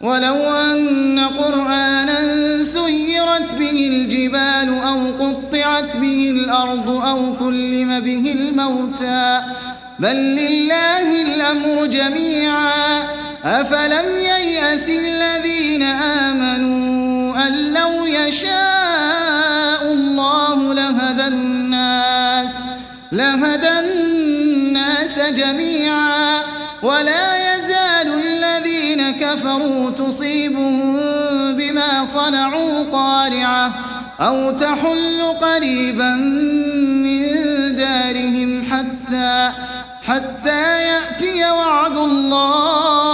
ولو أن قرآنا سيرت به الجبال أو قطعت به الأرض أو كلم به الموتى بل لله الأمر جميعا أفلم ييأس الذين آمنوا أن لو يشاء الله لهدى الناس جميعا ولا يزال الذين كفروا تصيبهم بما صنعوا قارعة أو تحل قريبا من دارهم حتى يأتي وعد الله